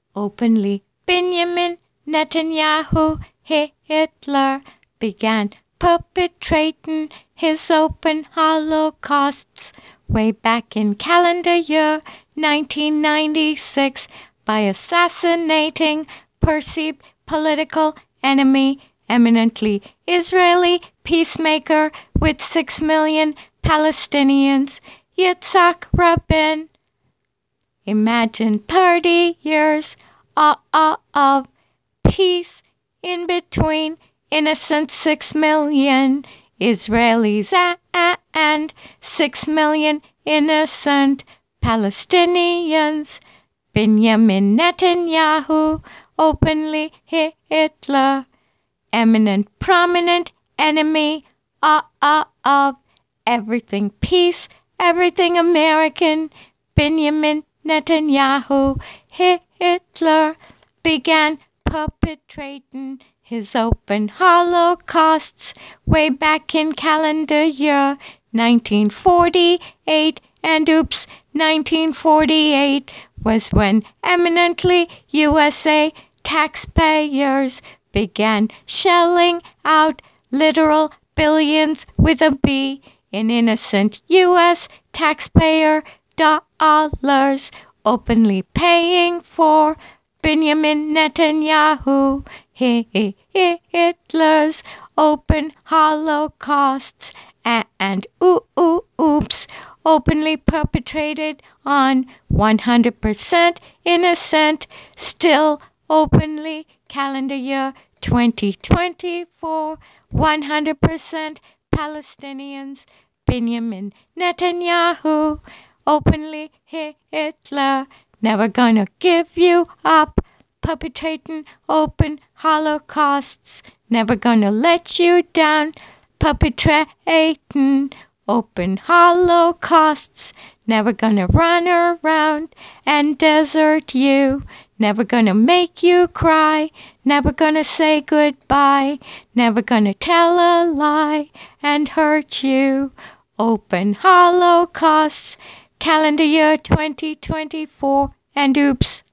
openly. Benjamin Netanyahu, Hitler, began perpetrating his open holocausts way back in calendar year 1996 by assassinating perceived political enemy, eminently Israeli peacemaker with 6 million Palestinians, Yitzhak Rabin. Imagine 30 years of peace in between innocent 6 million Israelis and 6 million innocent Palestinians. Benjamin Netanyahu, openly Hitler, eminent, prominent enemy of everything peace, everything American. Benjamin Netanyahu, Hitler, began perpetrating his open holocausts way back in calendar year 1948, and 1948 was when eminently USA taxpayers began shelling out literal billions with a B in innocent US taxpayer dollars, openly paying for Benjamin Netanyahu, Hitler's open holocausts and oops, openly perpetrated on 100% innocent, still openly calendar year 2024, 100% Palestinians. Benjamin Netanyahu, openly Hitler, never gonna give you up, perpetrating open holocausts, never gonna let you down, perpetrating open holocausts, never gonna run around and desert you, never gonna make you cry, never gonna say goodbye, never gonna tell a lie and hurt you. Open holocausts, calendar year 2024, and oops.